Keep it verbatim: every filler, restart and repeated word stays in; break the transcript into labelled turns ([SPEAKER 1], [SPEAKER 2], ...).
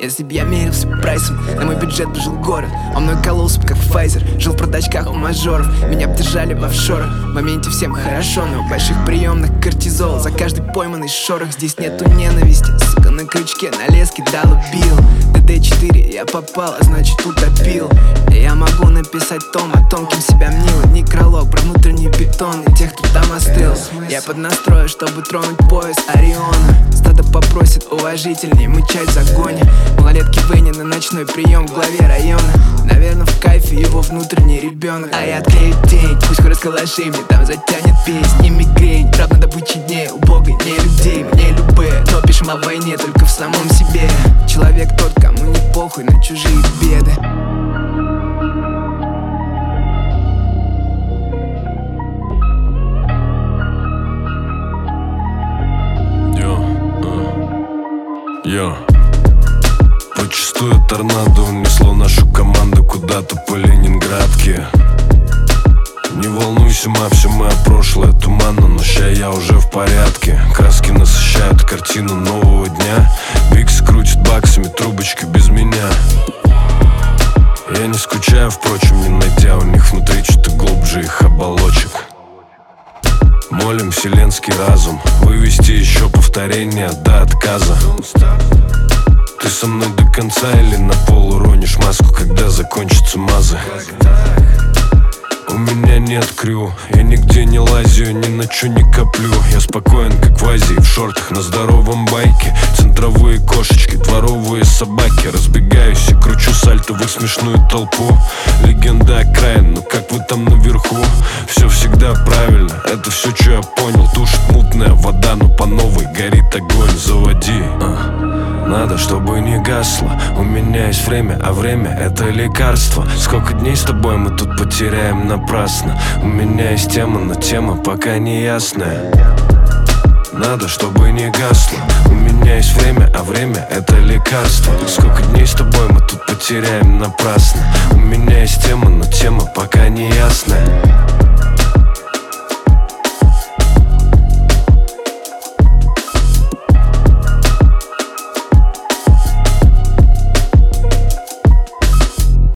[SPEAKER 1] Если б я мерился прайсом, на мой бюджет бы жил город. Он мной кололся бы, как Pfizer, жил в продачках у мажоров. Меня б держали в офшорах, в моменте всем хорошо, но в больших приемных кортизол. За каждый пойманный шорох здесь нету ненависти. Сука, на крючке, на леске долупил. ДД четыре я попал, а значит утопил. И я могу написать том о том, кем себя мнил. Некролог про внутренний бетон и тех, кто там остыл. Я под настрою, чтобы тронуть пояс Ориона. Стадо попросит уважительней мычать в загоне. Малолетки Вэни на ночной прием в главе района. Наверное, в кайфе его внутренний ребенок. А я отклею тень, пусть хоть расколоши, мне там затянет песни. Мигрень, правда добычи дней, у Бога не людей, мне любые. Но пишем о войне только в самом себе. Человек тот, кому не похуй на чужие беды.
[SPEAKER 2] Йо, почувствую торнадо унесло нашу команду куда-то по Ленинградке. Не волнуйся, ма, все мое прошлое туманно, но ща я уже в порядке. Краски насыщают картину нового дня. Бикс крутит баксами, трубочка без меня. Я не скучаю, впрочем, не найдя у них внутри что-то глубже их оболочек. Молим вселенский разум вывести еще повторение до отказа. Ты со мной до конца или на пол уронишь маску, когда закончатся мазы? У меня нет крю, я нигде не лазю, ни на чё не коплю. Я спокоен, как в Азии, в шортах на здоровом байке. Центровые кошечки, дворовые собаки. Разбегаюсь и кручу сальто в их смешную толпу. Легенда окраин, ну как вы там наверху? Все всегда правильно, это все, что я понял. Тушит мутная вода, но по новой горит огонь. Заводи, а. Надо, чтобы не гасло. У меня есть время, а время — это лекарство. Сколько дней с тобой мы тут потеряем напрасно. У меня есть тема, но тема пока не ясная. Надо, чтобы не гасло. У меня есть время, а время — это лекарство. Сколько дней с тобой мы тут потеряем напрасно. У меня есть тема, но тема пока не ясная.